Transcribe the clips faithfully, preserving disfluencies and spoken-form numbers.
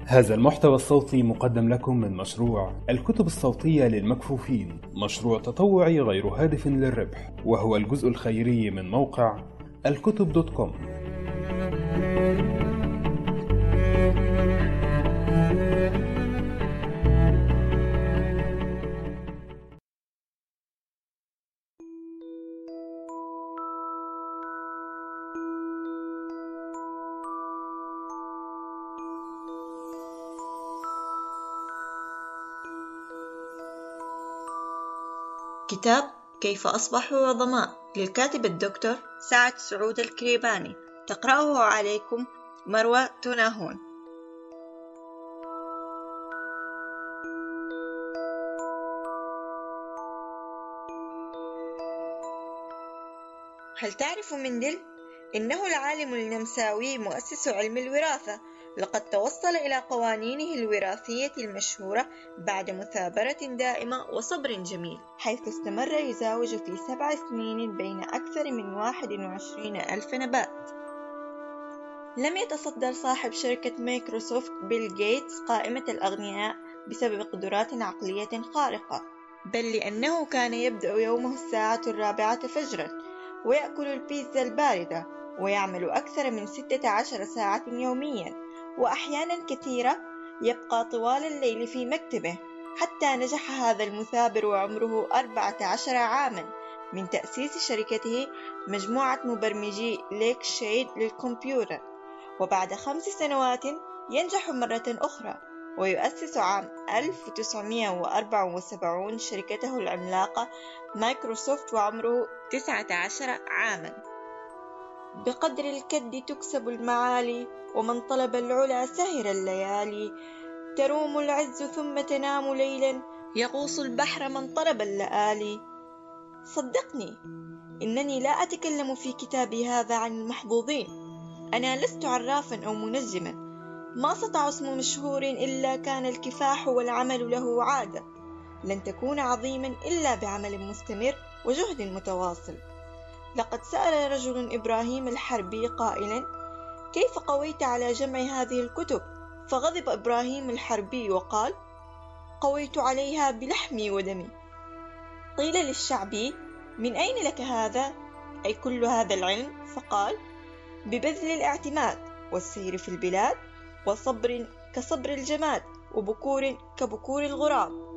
هذا المحتوى الصوتي مقدم لكم من مشروع الكتب الصوتية للمكفوفين، مشروع تطوعي غير هادف للربح، وهو الجزء الخيري من موقع الكتب دوت كوم. كتاب كيف أصبحوا عظماء للكاتب الدكتور سعد سعود الكريباني، تقرأه عليكم مروى تناهون. هل تعرف مندل؟ إنه العالم النمساوي مؤسس علم الوراثة، لقد توصل إلى قوانينه الوراثية المشهورة بعد مثابرة دائمة وصبر جميل، حيث استمر يزاوج في سبع سنين بين أكثر من واحد وعشرين ألف نبات. لم يتصدر صاحب شركة مايكروسوفت بيل غيتس قائمة الأغنياء بسبب قدرات عقلية خارقة، بل لأنه كان يبدأ يومه الساعة الرابعة فجرا ويأكل البيتزا الباردة، ويعمل أكثر من ستة عشر ساعة يوميا، وأحيانا كثيرة يبقى طوال الليل في مكتبه، حتى نجح هذا المثابر وعمره أربعة عشر عاما من تأسيس شركته مجموعة مبرمجي ليك شيد للكمبيوتر. وبعد خمس سنوات ينجح مرة أخرى ويؤسس عام ألف وتسعمائة وأربعة وسبعين شركته العملاقة مايكروسوفت وعمره تسعة عشر عاما. بقدر الكد تكسب المعالي، ومن طلب العلا سهر الليالي، تروم العز ثم تنام ليلا، يغوص البحر من طلب اللآلي. صدقني إنني لا أتكلم في كتابي هذا عن المحظوظين، أنا لست عرافا أو منجما، ما سطع اسم مشهور إلا كان الكفاح والعمل له عادة، لن تكون عظيما إلا بعمل مستمر وجهد متواصل. لقد سأل رجل إبراهيم الحربي قائلا: كيف قويت على جمع هذه الكتب؟ فغضب إبراهيم الحربي وقال: قويت عليها بلحمي ودمي. قيل للشعبي: من أين لك هذا؟ أي كل هذا العلم؟ فقال: ببذل الاعتماد والسير في البلاد، وصبر كصبر الجماد، وبكور كبكور الغراب.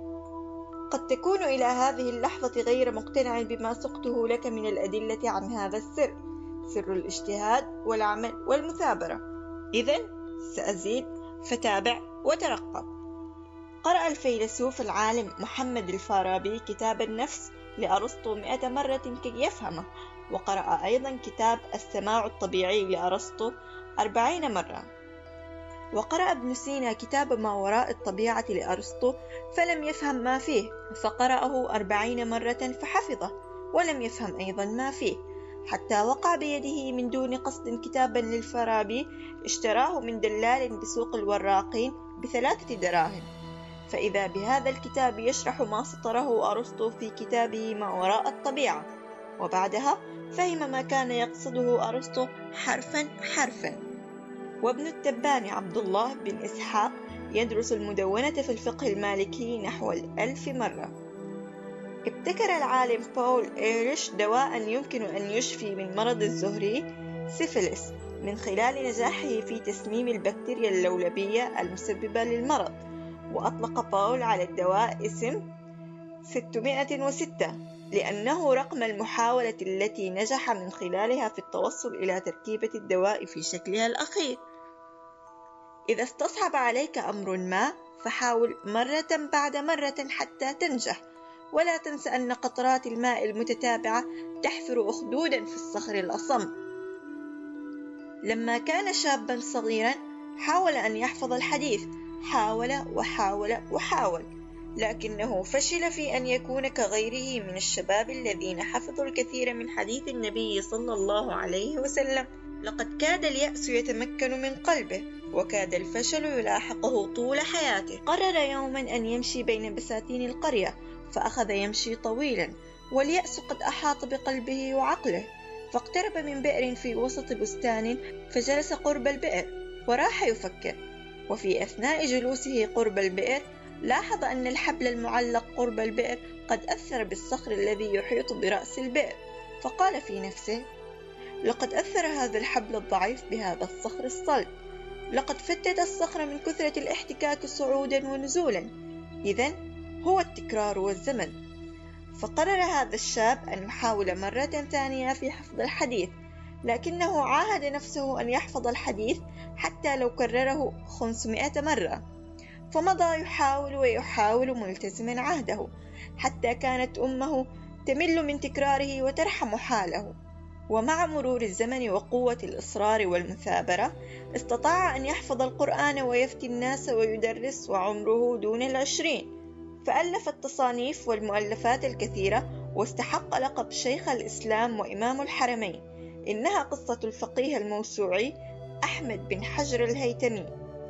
قد تكون إلى هذه اللحظة غير مقتنع بما سقته لك من الأدلة عن هذا السر، سر الاجتهاد والعمل والمثابرة. إذن سأزيد، فتابع وترقب. قرأ الفيلسوف العالم محمد الفارابي كتاب النفس لأرسطو مئة مرة كي يفهمه، وقرأ أيضا كتاب السماع الطبيعي لأرسطو أربعين مرة. وقرأ ابن سينا كتاب ما وراء الطبيعة لأرسطو فلم يفهم ما فيه، فقرأه أربعين مرة فحفظه ولم يفهم أيضا ما فيه، حتى وقع بيده من دون قصد كتابا للفارابي اشتراه من دلال بسوق الوراقين بثلاثة دراهم، فإذا بهذا الكتاب يشرح ما سطره أرسطو في كتابه ما وراء الطبيعة، وبعدها فهم ما كان يقصده أرسطو حرفا حرفا. وابن التباني عبد الله بن إسحاق يدرس المدونة في الفقه المالكي نحو الألف مرة. ابتكر العالم بول إيريش دواء يمكن أن يشفي من مرض الزهري سيفيليس من خلال نجاحه في تسميم البكتيريا اللولبية المسببة للمرض، وأطلق بول على الدواء اسم ستمائة وستة لأنه رقم المحاولة التي نجح من خلالها في التوصل إلى تركيبة الدواء في شكلها الأخير. إذا استصعب عليك أمر ما فحاول مرة بعد مرة حتى تنجح، ولا تنس أن قطرات الماء المتتابعة تحفر أخدودا في الصخر الأصم. لما كان شابا صغيرا حاول أن يحفظ الحديث، حاول وحاول وحاول، لكنه فشل في أن يكون كغيره من الشباب الذين حفظوا الكثير من حديث النبي صلى الله عليه وسلم. لقد كاد اليأس يتمكن من قلبه، وكاد الفشل يلاحقه طول حياته. قرر يوما أن يمشي بين بساتين القرية، فأخذ يمشي طويلا واليأس قد أحاط بقلبه وعقله، فاقترب من بئر في وسط بستان فجلس قرب البئر وراح يفكر. وفي أثناء جلوسه قرب البئر لاحظ أن الحبل المعلق قرب البئر قد أثر بالصخر الذي يحيط برأس البئر، فقال في نفسه: لقد أثر هذا الحبل الضعيف بهذا الصخر الصلب، لقد فتت الصخر من كثرة الاحتكاك صعودا ونزولا، إذن هو التكرار والزمن. فقرر هذا الشاب أن يحاول مرة ثانية في حفظ الحديث، لكنه عاهد نفسه أن يحفظ الحديث حتى لو كرره خمسمائة مرة. فمضى يحاول ويحاول ملتزما عهده، حتى كانت أمه تمل من تكراره وترحم حاله. ومع مرور الزمن وقوة الإصرار والمثابرة استطاع أن يحفظ القرآن ويفتي الناس ويدرس وعمره دون العشرين، فألف التصانيف والمؤلفات الكثيرة واستحق لقب شيخ الإسلام وإمام الحرمين. إنها قصة الفقيه الموسوعي أحمد بن حجر الهيتمي.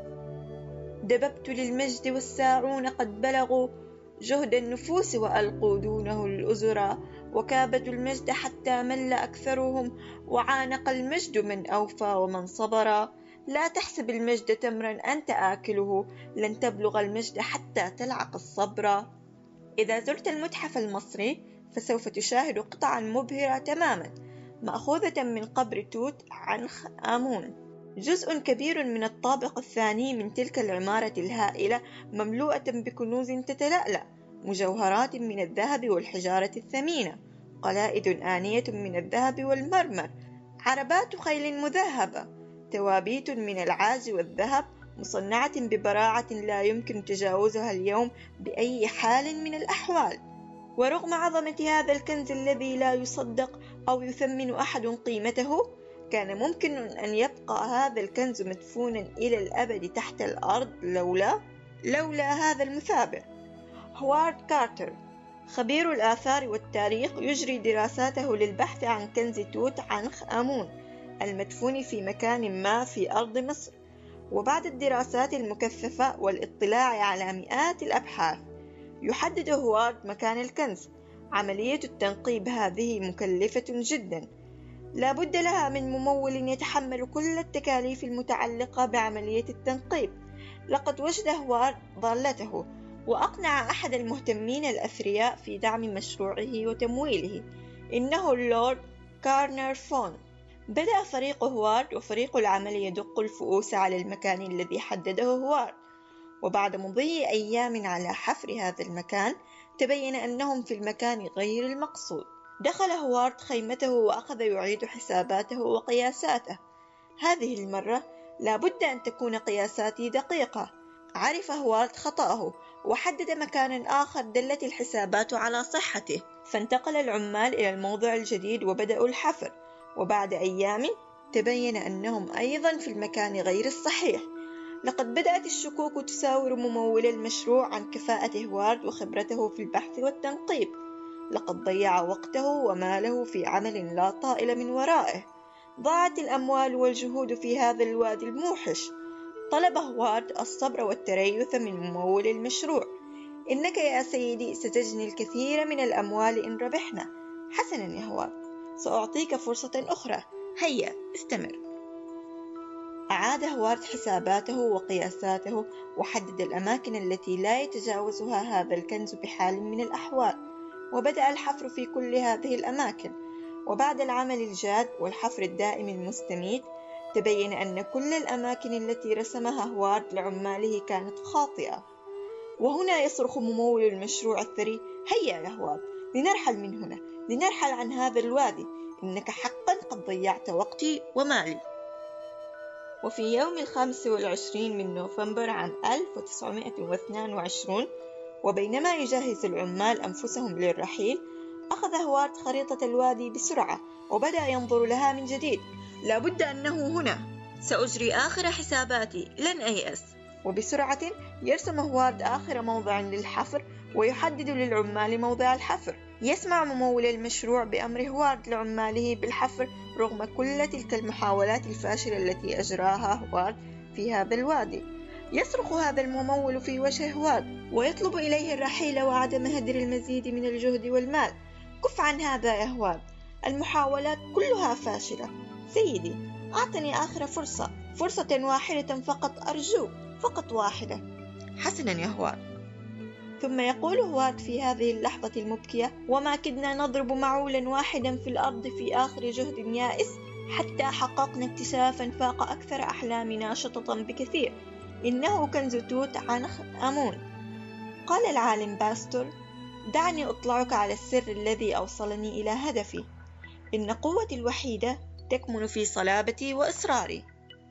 دببت للمجد والساعون قد بلغوا جهد النفوس وألقوا دونه الأزرا، وكابدوا المجد حتى مل أكثرهم، وعانق المجد من أوفى ومن صبرا. لا تحسب المجد تمرا أنت آكله، لن تبلغ المجد حتى تلعق الصبر. إذا زرت المتحف المصري فسوف تشاهد قطعا مبهرة تماما مأخوذة من قبر توت عنخ آمون. جزء كبير من الطابق الثاني من تلك العمارة الهائلة مملوءة بكنوز تتلألأ، مجوهرات من الذهب والحجارة الثمينة، قلائد آنية من الذهب والمرمر، عربات خيل مذهبة، توابيت من العاج والذهب مصنعة ببراعة لا يمكن تجاوزها اليوم بأي حال من الأحوال. ورغم عظمة هذا الكنز الذي لا يصدق أو يثمن أحد قيمته، كان ممكن أن يبقى هذا الكنز مدفونا إلى الأبد تحت الأرض لولا لولا هذا المثابر. هوارد كارتر خبير الآثار والتاريخ يجري دراساته للبحث عن كنز توت عنخ آمون المدفون في مكان ما في أرض مصر. وبعد الدراسات المكثفة والاطلاع على مئات الأبحاث يحدد هوارد مكان الكنز. عملية التنقيب هذه مكلفة جدا، لا بد لها من ممول يتحمل كل التكاليف المتعلقة بعملية التنقيب. لقد وجد هوارد ضالته وأقنع أحد المهتمين الأثرياء في دعم مشروعه وتمويله، إنه اللورد كارنر فون. بدأ فريق هوارد وفريق العمل يدق الفؤوس على المكان الذي حدده هوارد، وبعد مضي أيام على حفر هذا المكان تبين أنهم في المكان غير المقصود. دخل هوارد خيمته وأخذ يعيد حساباته وقياساته. هذه المرة لا بد أن تكون قياساتي دقيقة. عرف هوارد خطأه وحدد مكانا آخر دلت الحسابات على صحته، فانتقل العمال إلى الموضع الجديد وبدأوا الحفر. وبعد أيام تبين أنهم أيضا في المكان غير الصحيح. لقد بدأت الشكوك تساور ممول المشروع عن كفاءة هوارد وخبرته في البحث والتنقيب. لقد ضيع وقته وماله في عمل لا طائل من ورائه. ضاعت الأموال والجهود في هذا الوادي الموحش. طلب هوارد الصبر والتريث من ممول المشروع. إنك يا سيدي ستجني الكثير من الأموال إن ربحنا. حسنا يا هوارد، سأعطيك فرصة أخرى، هيا استمر. أعاد هوارد حساباته وقياساته وحدد الأماكن التي لا يتجاوزها هذا الكنز بحال من الأحوال، وبدأ الحفر في كل هذه الأماكن. وبعد العمل الجاد والحفر الدائم المستميت تبين أن كل الأماكن التي رسمها هوارد لعماله كانت خاطئة. وهنا يصرخ ممول المشروع الثري: هيا يا هوارد، لنرحل من هنا، لنرحل عن هذا الوادي، إنك حقا قد ضيعت وقتي ومالي. وفي يوم الخامس والعشرين من نوفمبر عام ألف وتسعمائة واثنين وعشرين، وبينما يجهز العمال أنفسهم للرحيل، أخذ هوارد خريطة الوادي بسرعة وبدأ ينظر لها من جديد. لابد أنه هنا، سأجري آخر حساباتي، لن أيأس. وبسرعة يرسم هوارد آخر موضع للحفر ويحدد للعمال موضع الحفر. يسمع ممول المشروع بأمر هوارد لعماله بالحفر رغم كل تلك المحاولات الفاشلة التي أجراها هوارد في هذا الوادي. يصرخ هذا الممول في وجه هوارد ويطلب إليه الرحيل وعدم هدر المزيد من الجهد والمال. كف عن هذا يا هوارد، المحاولات كلها فاشلة. سيدي، أعطني آخر فرصة، فرصة واحدة فقط أرجوك. فقط واحدة. حسنا يا هواد. ثم يقول هواد في هذه اللحظة المبكية: وما كدنا نضرب معولا واحدا في الأرض في آخر جهد يائس حتى حققنا اكتشافا فاق أكثر أحلامنا شططا بكثير، إنه كنز توت عنخ آمون. قال العالم باستور: دعني أطلعك على السر الذي أوصلني إلى هدفي. إن قوتي الوحيدة تكمن في صلابتي وإصراري.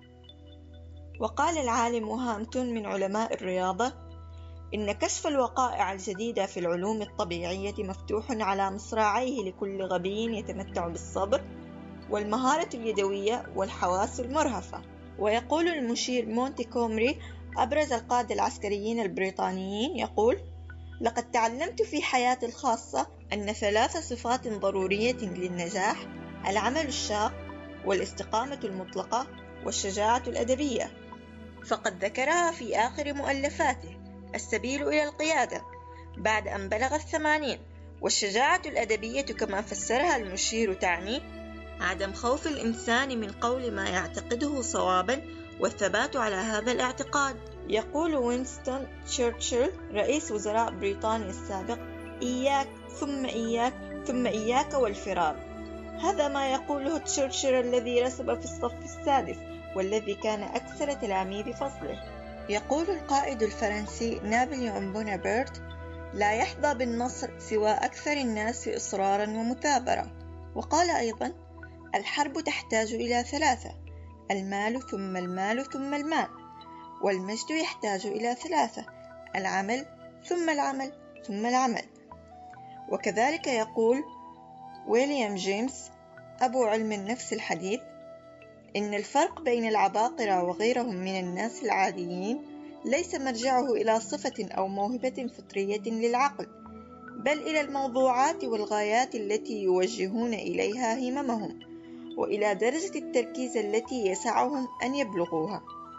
وقال العالم هامتون من علماء الرياضة: إن كشف الوقائع الجديدة في العلوم الطبيعية مفتوح على مصراعيه لكل غبي يتمتع بالصبر والمهارة اليدوية والحواس المرهفة. ويقول المشير مونتيكومري أبرز القادة العسكريين البريطانيين يقول: لقد تعلمت في حياتي الخاصة أن ثلاث صفات ضرورية للنجاح: العمل الشاق والاستقامة المطلقة والشجاعة الأدبية. فقد ذكرها في آخر مؤلفاته السبيل إلى القيادة بعد أن بلغ الثمانين. والشجاعة الأدبية كما فسرها المشير تعني عدم خوف الإنسان من قول ما يعتقده صوابا والثبات على هذا الاعتقاد. يقول وينستون تشرشل رئيس وزراء بريطانيا السابق: إياك ثم إياك ثم إياك والفرار. هذا ما يقوله تشرشل الذي رسب في الصف السادس والذي كان أكثر تلاميذ فصله. يقول القائد الفرنسي نابليون بونابرت: لا يحظى بالنصر سوى أكثر الناس إصرارا ومثابرة. وقال أيضا: الحرب تحتاج إلى ثلاثة: المال ثم المال ثم المال. والمجد يحتاج إلى ثلاثة: العمل ثم العمل ثم العمل. وكذلك يقول ويليام جيمس أبو علم النفس الحديث: إن الفرق بين العباقرة وغيرهم من الناس العاديين ليس مرجعه إلى صفة أو موهبة فطرية للعقل، بل إلى الموضوعات والغايات التي يوجهون إليها هممهم، وإلى درجة التركيز التي يسعهم أن يبلغوها.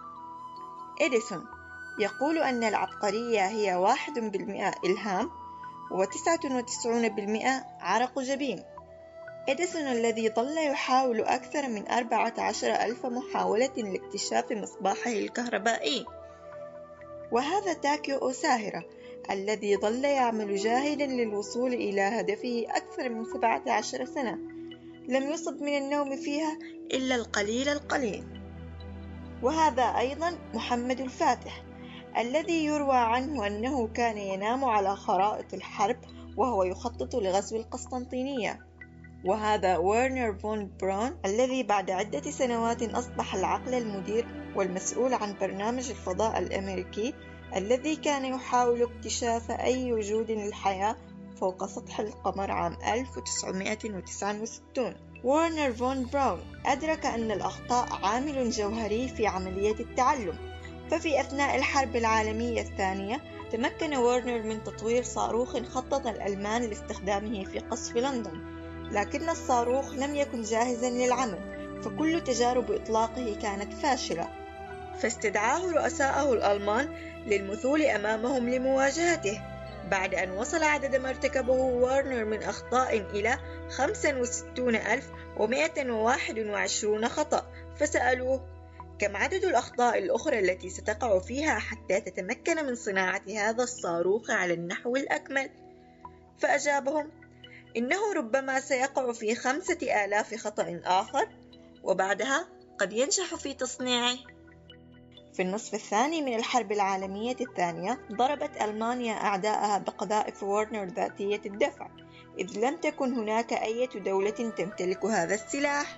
إديسون يقول أن العبقرية هي واحد بالمئة إلهام وتسعة وتسعون بالمئة عرق جبين. إديسون الذي ظل يحاول أكثر من أربعة عشر ألف محاولة لاكتشاف مصباحه الكهربائي. وهذا تاكيو أوساهيرا الذي ظل يعمل جاهدا للوصول إلى هدفه أكثر من سبعة عشر سنة، لم يصب من النوم فيها إلا القليل القليل. وهذا أيضا محمد الفاتح الذي يروى عنه أنه كان ينام على خرائط الحرب وهو يخطط لغزو القسطنطينية. وهذا ويرنر فون براون الذي بعد عدة سنوات أصبح العقل المدير والمسؤول عن برنامج الفضاء الأمريكي الذي كان يحاول اكتشاف أي وجود للحياة فوق سطح القمر عام ألف وتسعمائة وتسعة وستين. ويرنر فون براون أدرك أن الأخطاء عامل جوهري في عملية التعلم، ففي أثناء الحرب العالمية الثانية تمكن ويرنر من تطوير صاروخ خطط الألمان لاستخدامه في قصف لندن، لكن الصاروخ لم يكن جاهزا للعمل، فكل تجارب إطلاقه كانت فاشلة، فاستدعاه رؤساءه الألمان للمثول أمامهم لمواجهته بعد أن وصل عدد ما ارتكبه ويرنر من أخطاء إلى خمسة وستين ألف ومئة وواحد وعشرين خطأ. فسألوه: كم عدد الأخطاء الأخرى التي ستقع فيها حتى تتمكن من صناعة هذا الصاروخ على النحو الأكمل؟ فأجابهم: إنه ربما سيقع في خمسة آلاف خطأ آخر، وبعدها قد ينجح في تصنيعه. في النصف الثاني من الحرب العالمية الثانية ضربت ألمانيا أعداءها بقذائف ويرنر ذاتية الدفع، إذ لم تكن هناك أي دولة تمتلك هذا السلاح.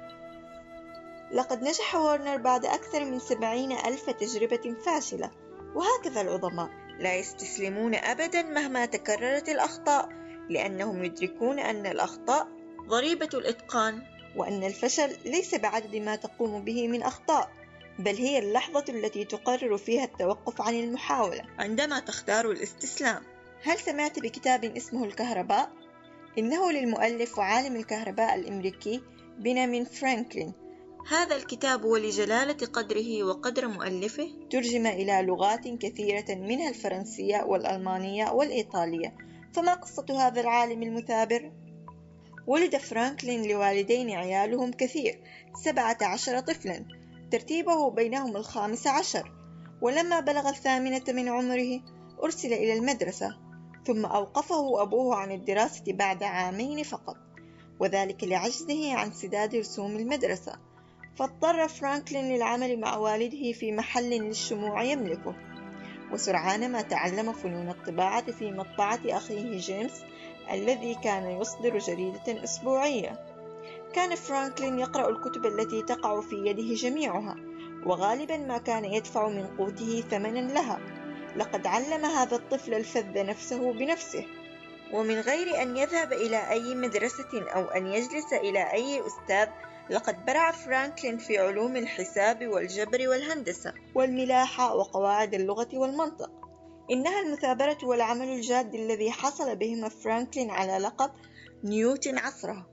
لقد نجح ويرنر بعد أكثر من سبعين ألف تجربة فاشلة. وهكذا العظماء لا يستسلمون أبدا مهما تكررت الأخطاء، لأنهم يدركون أن الأخطاء ضريبة الإتقان، وأن الفشل ليس بعدد ما تقوم به من أخطاء، بل هي اللحظة التي تقرر فيها التوقف عن المحاولة عندما تختار الاستسلام. هل سمعت بكتاب اسمه الكهرباء؟ إنه للمؤلف وعالم الكهرباء الأمريكي بنيامين فرانكلين. هذا الكتاب ولجلالة قدره وقدر مؤلفه ترجم إلى لغات كثيرة منها الفرنسية والألمانية والإيطالية. فما قصة هذا العالم المثابر؟ ولد فرانكلين لوالدين عيالهم كثير، سبعة عشر طفلا، ترتيبه بينهم الخامس عشر، ولما بلغ الثامنة من عمره أرسل إلى المدرسة، ثم أوقفه أبوه عن الدراسة بعد عامين فقط، وذلك لعجزه عن سداد رسوم المدرسة، فاضطر فرانكلين للعمل مع والده في محل للشموع يملكه. وسرعان ما تعلم فنون الطباعة في مطبعة أخيه جيمس الذي كان يصدر جريدة أسبوعية. كان فرانكلين يقرأ الكتب التي تقع في يده جميعها، وغالبا ما كان يدفع من قوته ثمنا لها. لقد علم هذا الطفل الفذ نفسه بنفسه، ومن غير أن يذهب إلى أي مدرسة أو أن يجلس إلى أي أستاذ. لقد برع فرانكلين في علوم الحساب والجبر والهندسة والملاحة وقواعد اللغة والمنطق. إنها المثابرة والعمل الجاد الذي حصل بهما فرانكلين على لقب نيوتن عصره.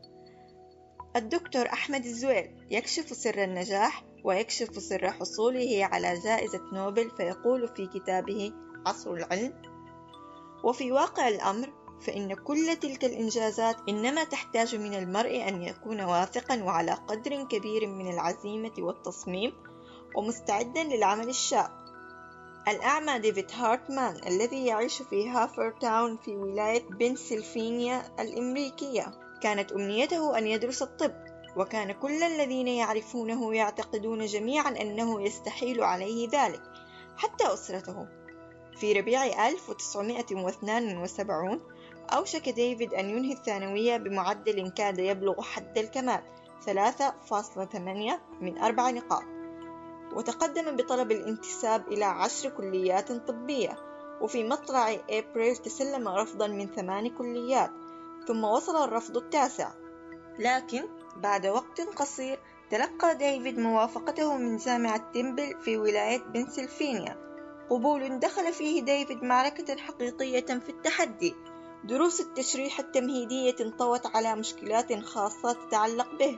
الدكتور أحمد الزويل يكشف سر النجاح ويكشف سر حصوله على جائزة نوبل، فيقول في كتابه عصر العلم: وفي واقع الأمر فإن كل تلك الإنجازات إنما تحتاج من المرء أن يكون واثقا وعلى قدر كبير من العزيمة والتصميم ومستعدا للعمل الشاق. الأعمى ديفيد هارتمان الذي يعيش في هافرتاون في ولاية بنسلفانيا الأمريكية، كانت أمنيته أن يدرس الطب، وكان كل الذين يعرفونه يعتقدون جميعا أنه يستحيل عليه ذلك، حتى أسرته. في ربيع ألف وتسعمائة واثنين وسبعين أوشك ديفيد أن ينهي الثانوية بمعدل كاد يبلغ حد الكمال ثلاثة فاصلة ثمانية من أربع نقاط، وتقدم بطلب الانتساب إلى عشر كليات طبية، وفي مطلع أبريل تسلم رفضا من ثمان كليات، ثم وصل الرفض التاسع. لكن بعد وقت قصير تلقى ديفيد موافقته من جامعة تيمبل في ولاية بنسلفانيا، قبول دخل فيه ديفيد معركة حقيقية في التحدي. دروس التشريح التمهيدية انطوت على مشكلات خاصة تتعلق به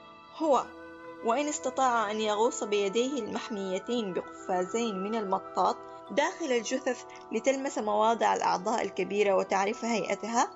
هو، وإن استطاع أن يغوص بيديه المحميتين بقفازين من المطاط داخل الجثث لتلمس مواضع الأعضاء الكبيرة وتعرف هيئتها،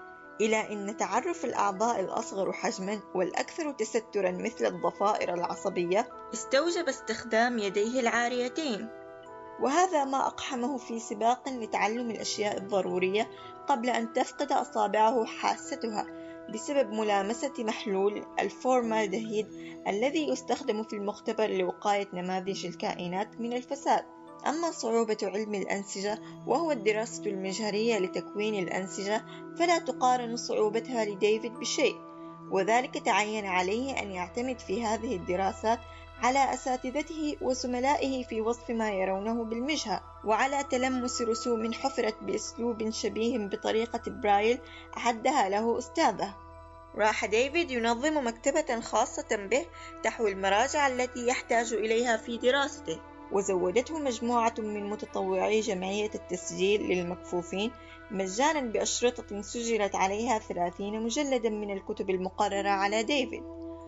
إلى أن تعرف الأعضاء الأصغر حجما والأكثر تسترا مثل الضفائر العصبية استوجب استخدام يديه العاريتين، وهذا ما أقحمه في سباق لتعلم الأشياء الضرورية قبل أن تفقد أصابعه حاستها بسبب ملامسة محلول الفورمالدهيد الذي يستخدم في المختبر لوقاية نماذج الكائنات من الفساد. أما صعوبة علم الأنسجة وهو الدراسة المجهرية لتكوين الأنسجة فلا تقارن صعوبتها لديفيد بشيء، وذلك تعين عليه أن يعتمد في هذه الدراسات على أساتذته وزملائه في وصف ما يرونه بالمجهر، وعلى تلمس رسوم حفرت بأسلوب شبيه بطريقة برايل أعدها له أستاذه. راح ديفيد ينظم مكتبة خاصة به تحوي المراجع التي يحتاج إليها في دراسته، وزودته مجموعة من متطوعي جمعية التسجيل للمكفوفين مجانا بأشرطة سجلت عليها ثلاثين مجلدا من الكتب المقررة على ديفيد.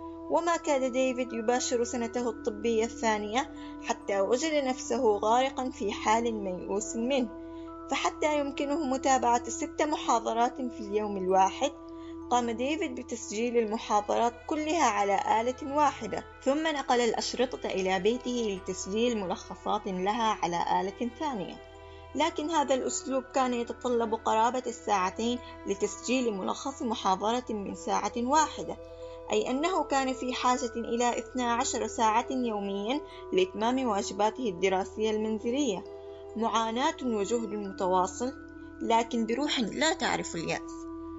وما كاد ديفيد يباشر سنته الطبية الثانية حتى وجد نفسه غارقا في حال ميؤوس منه، فحتى يمكنه متابعة ست محاضرات في اليوم الواحد قام ديفيد بتسجيل المحاضرات كلها على آلة واحدة، ثم نقل الأشرطة إلى بيته لتسجيل ملخصات لها على آلة ثانية. لكن هذا الأسلوب كان يتطلب قرابة الساعتين لتسجيل ملخص محاضرة من ساعة واحدة، أي أنه كان في حاجة إلى اثنتي عشرة ساعة يوميا لإتمام واجباته الدراسية المنزلية. معاناة وجهد متواصل، لكن بروح لا تعرف اليأس.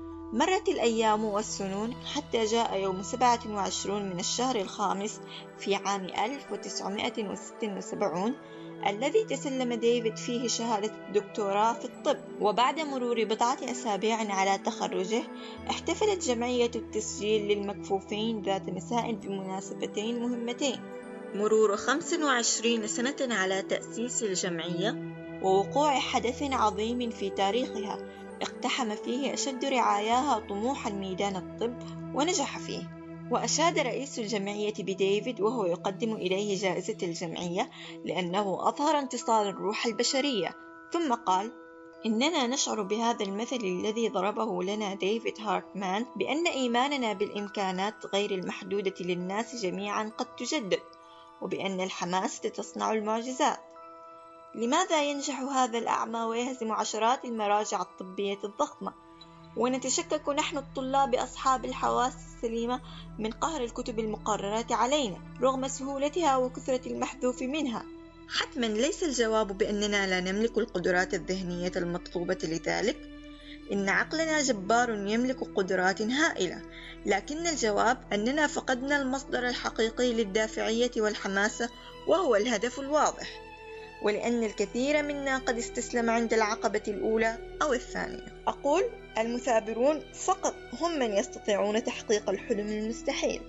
مرت الأيام والسنون حتى جاء يوم سبعة وعشرين من الشهر الخامس في عام ألف وتسعمائة وستة وسبعين الذي تسلم ديفيد فيه شهادة الدكتوراه في الطب. وبعد مرور بضعة أسابيع على تخرجه احتفلت جمعية التسجيل للمكفوفين ذات مساء بمناسبتين مهمتين: مرور خمس وعشرين سنة على تأسيس الجمعية، ووقوع حدث عظيم في تاريخها اقتحم فيه أشد رعاياها طموح ميدان الطب ونجح فيه. وأشاد رئيس الجمعية بديفيد وهو يقدم إليه جائزة الجمعية لأنه أظهر انتصار الروح البشرية، ثم قال: إننا نشعر بهذا المثل الذي ضربه لنا ديفيد هارتمان بأن إيماننا بالإمكانات غير المحدودة للناس جميعا قد تجدد، وبأن الحماسة تصنع المعجزات. لماذا ينجح هذا الأعمى ويهزم عشرات المراجع الطبية الضخمة؟ ونتشكك نحن الطلاب أصحاب الحواس السليمة من قهر الكتب المقررة علينا رغم سهولتها وكثرة المحذوف منها. حتما ليس الجواب بأننا لا نملك القدرات الذهنية المطلوبة لذلك، إن عقلنا جبار يملك قدرات هائلة، لكن الجواب أننا فقدنا المصدر الحقيقي للدافعية والحماسة وهو الهدف الواضح، ولأن الكثير منا قد استسلم عند العقبة الأولى أو الثانية. أقول المثابرون فقط هم من يستطيعون تحقيق الحلم المستحيل.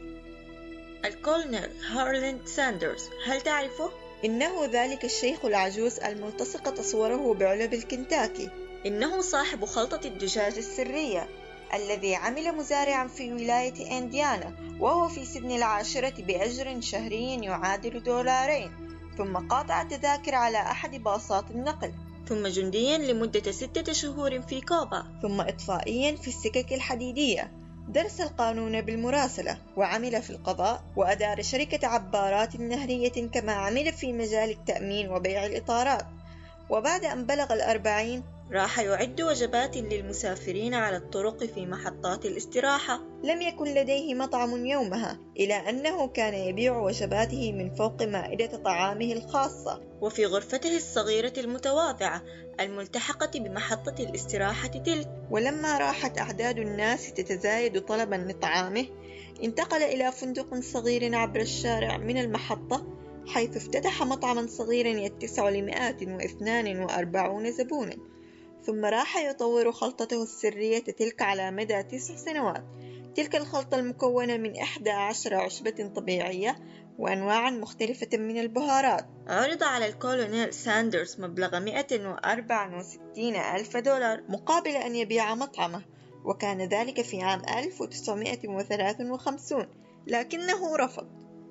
الكولونيل هارلاند ساندرز، هل تعرفه؟ إنه ذلك الشيخ العجوز الملتصق تصوره بعلب الكنتاكي. إنه صاحب خلطة الدجاج السرية الذي عمل مزارعا في ولاية إنديانا وهو في سن العاشرة بأجر شهري يعادل دولارين، ثم قاطع تذاكر على أحد باصات النقل، ثم جنديا لمدة ستة شهور في كوبا، ثم إطفائيا في السكك الحديدية. درس القانون بالمراسلة وعمل في القضاء وأدار شركة عبارات نهرية، كما عمل في مجال التأمين وبيع الإطارات. وبعد أن بلغ الأربعين راح يعد وجبات للمسافرين على الطرق في محطات الاستراحة. لم يكن لديه مطعم يومها، إلى أنه كان يبيع وجباته من فوق مائدة طعامه الخاصة وفي غرفته الصغيرة المتواضعة الملتحقة بمحطة الاستراحة تلك. ولما راحت أعداد الناس تتزايد طلبا لطعامه، انتقل إلى فندق صغير عبر الشارع من المحطة، حيث افتتح مطعما صغيرا يتسع لمئات واثنان وأربعون زبونا. ثم راح يطور خلطته السرية تلك على مدى تسع سنوات. تلك الخلطة المكونة من إحدى عشر عشبة طبيعية وأنواع مختلفة من البهارات. عرض على الكولونيل ساندرز مبلغ مئة وأربعة وستين ألف دولار مقابل أن يبيع مطعمه، وكان ذلك في عام ألف وتسعمئة وثلاثة وخمسين، لكنه رفض.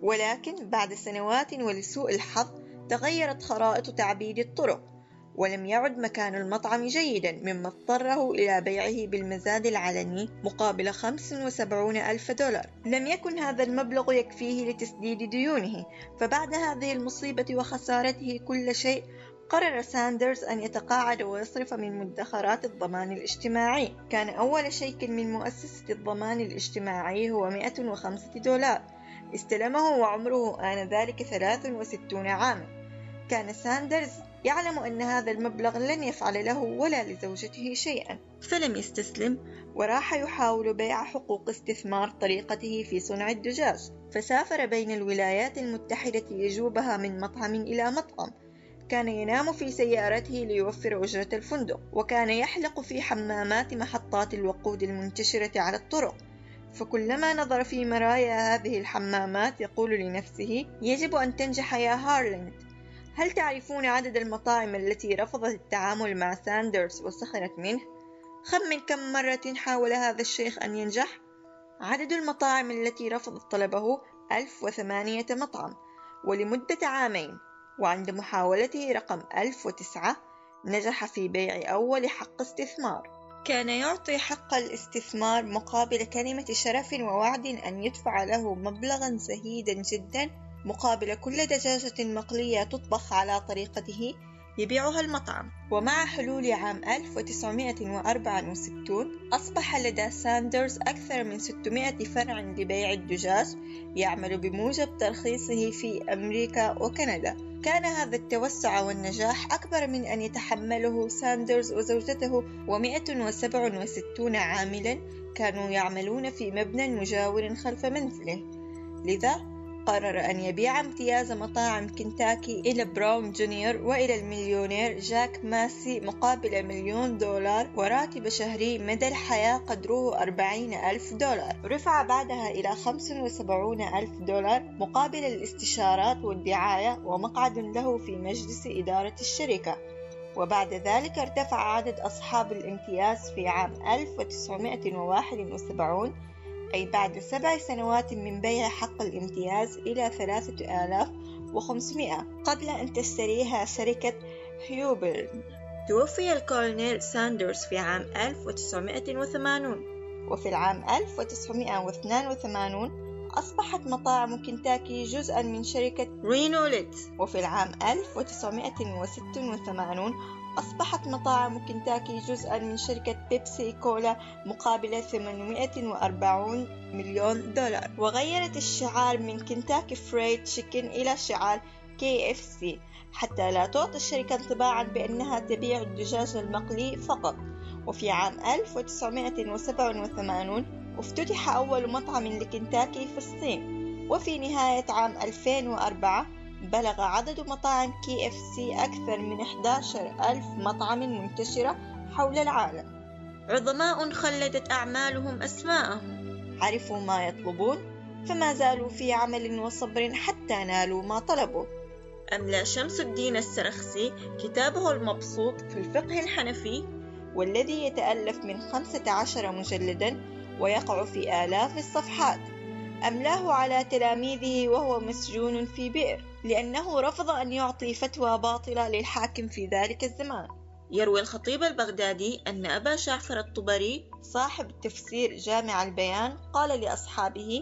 ولكن بعد سنوات ولسوء الحظ تغيرت خرائط تعبيد الطرق، ولم يعد مكان المطعم جيدا، مما اضطره إلى بيعه بالمزاد العلني مقابل خمسة وسبعين ألف دولار. لم يكن هذا المبلغ يكفيه لتسديد ديونه، فبعد هذه المصيبة وخسارته كل شيء قرر ساندرز أن يتقاعد ويصرف من مدخرات الضمان الاجتماعي. كان أول شيك من مؤسسة الضمان الاجتماعي هو مئة وخمسة دولار، استلمه وعمره آنذاك ثلاث وستين عاما. كان ساندرز يعلم أن هذا المبلغ لن يفعل له ولا لزوجته شيئا، فلم يستسلم وراح يحاول بيع حقوق استثمار طريقته في صنع الدجاج. فسافر بين الولايات المتحدة يجوبها من مطعم إلى مطعم. كان ينام في سيارته ليوفر أجرة الفندق، وكان يحلق في حمامات محطات الوقود المنتشرة على الطرق. فكلما نظر في مرايا هذه الحمامات يقول لنفسه: يجب أن تنجح يا هارلاند. هل تعرفون عدد المطاعم التي رفضت التعامل مع ساندرز وسخرت منه؟ خمن كم مرة حاول هذا الشيخ أن ينجح. عدد المطاعم التي رفضت طلبه ألف وثمانية مطعم، ولمدة عامين. وعند محاولته رقم ألف وتسعة نجح في بيع أول حق استثمار. كان يعطي حق الاستثمار مقابل كلمة شرف ووعد أن يدفع له مبلغا زهيدا جدا مقابل كل دجاجة مقلية تطبخ على طريقته يبيعها المطعم. ومع حلول عام ألف وتسعمئة وأربعة وستين أصبح لدى ساندرز أكثر من ستمئة فرع لبيع الدجاج يعمل بموجب ترخيصه في أمريكا وكندا. كان هذا التوسع والنجاح أكبر من أن يتحمله ساندرز وزوجته ومئة وسبعة وستين عاملا كانوا يعملون في مبنى مجاور خلف منزله. لذا قرر أن يبيع امتياز مطاعم كنتاكي إلى براون جونيور وإلى المليونير جاك ماسي مقابل مليون دولار وراتب شهري مدى الحياة قدره أربعين ألف دولار. رفع بعدها إلى خمسة وسبعين ألف دولار مقابل الاستشارات والدعاية ومقعد له في مجلس إدارة الشركة. وبعد ذلك ارتفع عدد أصحاب الامتياز في عام ألف وتسعمئة وواحد وسبعين، أي بعد سبع سنوات من بيع حق الامتياز، إلى ثلاثة آلاف وخمسمئة قبل أن تشتريها شركة هيوبرن. توفي الكولونيل ساندرز في عام ألف وتسعمئة وثمانين، وفي العام ألف وتسعمئة واثنين وثمانين أصبحت مطاعم كنتاكي جزءا من شركة رينولت. وفي العام ألف وتسعمائة وستة وثمانين أصبحت مطاعم كنتاكي جزءا من شركة بيبسي كولا مقابل ثمانمائة وأربعين مليون دولار. وغيرت الشعار من كنتاكي فريد تشيكن إلى شعار كي إف سي حتى لا تعطي الشركة انطباعا بأنها تبيع الدجاج المقلي فقط. وفي عام ألف وتسعمائة وسبعة وثمانين افتتح أول مطعم لكنتاكي في الصين. وفي نهاية عام ألفين وأربعة بلغ عدد مطاعم كي إف سي أكثر من أحد عشر ألف مطعم منتشرة حول العالم. عظماء خلدت أعمالهم أسماءهم، عرفوا ما يطلبون فما زالوا في عمل وصبر حتى نالوا ما طلبوا. أملى شمس الدين السرخسي كتابه المبسوط في الفقه الحنفي، والذي يتألف من خمسة عشر مجلدا ويقع في آلاف الصفحات، أملاه على تلاميذه وهو مسجون في بئر لأنه رفض أن يعطي فتوى باطلة للحاكم في ذلك الزمان. يروي الخطيب البغدادي أن أبا جعفر الطبري صاحب التفسير جامع البيان قال لأصحابه: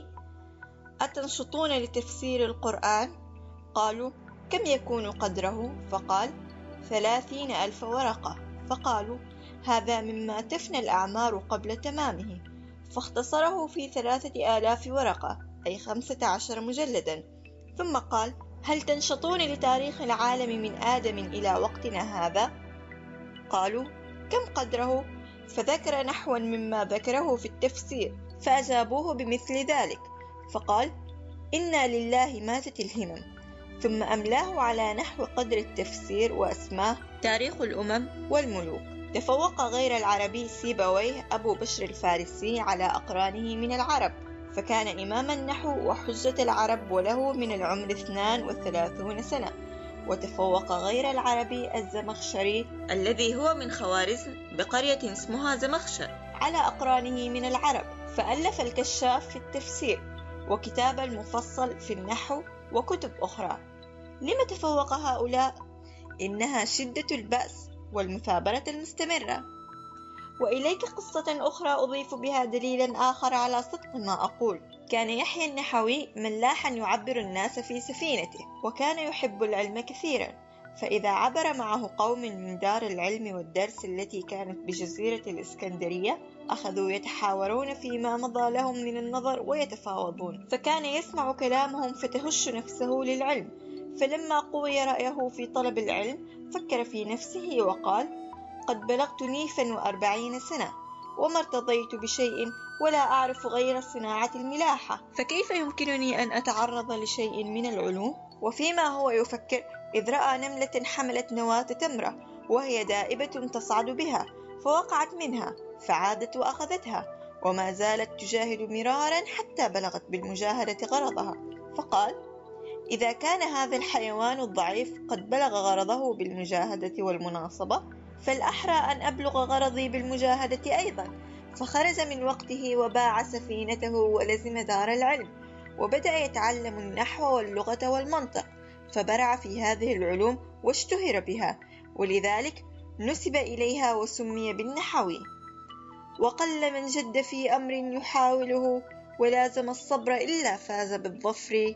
أتنشطون لتفسير القرآن؟ قالوا: كم يكون قدره؟ فقال: ثلاثين ألف ورقة. فقالوا: هذا مما تفنى الأعمار قبل تمامه. فاختصره في ثلاثة آلاف ورقة، أي خمسة عشر مجلدا. ثم قال: هل تنشطون لتاريخ العالم من آدم إلى وقتنا هذا؟ قالوا: كم قدره؟ فذكر نحوا مما ذكره في التفسير، فأجابوه بمثل ذلك. فقال: إنا لله ماتت الهمم. ثم أملاه على نحو قدر التفسير وأسماه تاريخ الأمم والملوك. تفوق غير العربي سيبويه أبو بشر الفارسي على أقرانه من العرب، فكان إمام النحو وحجة العرب وله من العمر اثنان وثلاثون سنة. وتفوق غير العربي الزمخشري الذي هو من خوارزم بقرية اسمها زمخشر على أقرانه من العرب، فألف الكشاف في التفسير وكتاب المفصل في النحو وكتب أخرى. لما تفوق هؤلاء؟ إنها شدة البأس والمثابرة المستمرة. وإليك قصة أخرى أضيف بها دليلا آخر على صدق ما أقول. كان يحيى النحوي ملاحا يعبر الناس في سفينته، وكان يحب العلم كثيرا، فإذا عبر معه قوم من دار العلم والدرس التي كانت بجزيرة الإسكندرية أخذوا يتحاورون فيما مضى لهم من النظر ويتفاوضون، فكان يسمع كلامهم فتهش نفسه للعلم. فلما قوي رأيه في طلب العلم فكر في نفسه وقال: قد بلغت نيفا وأربعين سنة وما ارتضيت بشيء ولا أعرف غير صناعة الملاحة، فكيف يمكنني أن أتعرض لشيء من العلوم؟ وفيما هو يفكر إذ رأى نملة حملت نواة تمرة وهي دائبة تصعد بها، فوقعت منها فعادت وأخذتها، وما زالت تجاهد مرارا حتى بلغت بالمجاهدة غرضها. فقال: إذا كان هذا الحيوان الضعيف قد بلغ غرضه بالمجاهدة والمناصبة، فالأحرى أن أبلغ غرضي بالمجاهدة أيضا. فخرج من وقته وباع سفينته ولزم دار العلم، وبدأ يتعلم النحو واللغة والمنطق، فبرع في هذه العلوم واشتهر بها، ولذلك نسب إليها وسمي بالنحوي. وقل من جد في أمر يحاوله ولازم الصبر إلا فاز بالظفر.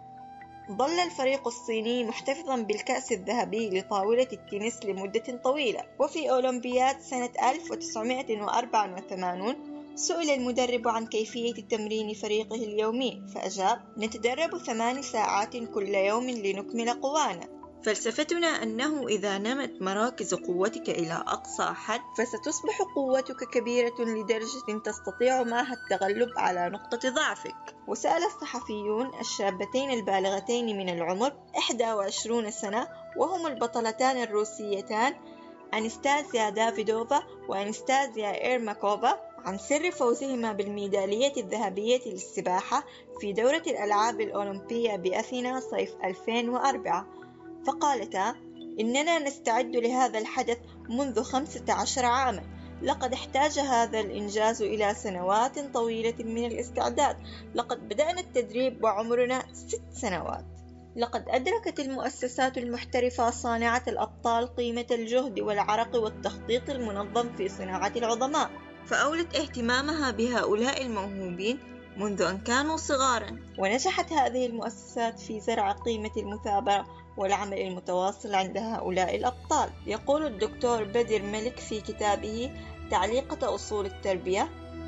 ظل الفريق الصيني محتفظا بالكأس الذهبي لطاولة التنس لمدة طويلة. وفي أولمبياد سنة ألف وتسعمائة وأربعة وثمانين سئل المدرب عن كيفية تمرين فريقه اليومي، فأجاب: نتدرب ثمان ساعات كل يوم لنكمل قوانا. فلسفتنا أنه إذا نمت مراكز قوتك إلى أقصى حد فستصبح قوتك كبيرة لدرجة تستطيع معها التغلب على نقطة ضعفك. وسأل الصحفيون الشابتين البالغتين من العمر إحدى وعشرين سنة وهم البطلتان الروسيتان أنستازيا دافيدوفا وأنستازيا إيرماكوفا عن سر فوزهما بالميدالية الذهبية للسباحة في دورة الألعاب الأولمبية بأثينا صيف ألفين وأربعة، فقالتا: إننا نستعد لهذا الحدث منذ خمسة عشر عاما. لقد احتاج هذا الإنجاز إلى سنوات طويلة من الاستعداد. لقد بدأنا التدريب وعمرنا ست سنوات. لقد أدركت المؤسسات المحترفة صانعة الأبطال قيمة الجهد والعرق والتخطيط المنظم في صناعة العظماء، فأولت اهتمامها بهؤلاء الموهوبين منذ أن كانوا صغارا. ونجحت هذه المؤسسات في زرع قيمة المثابرة والعمل المتواصل عند هؤلاء الأبطال. يقول الدكتور بدر ملك في كتابه تعليقة أصول التربية: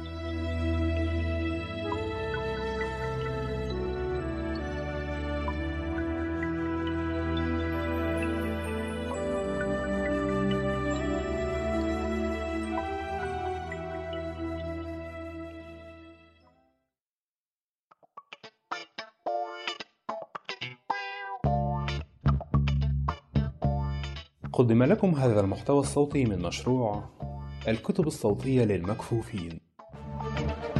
قدم لكم هذا المحتوى الصوتي من مشروع الكتب الصوتية للمكفوفين.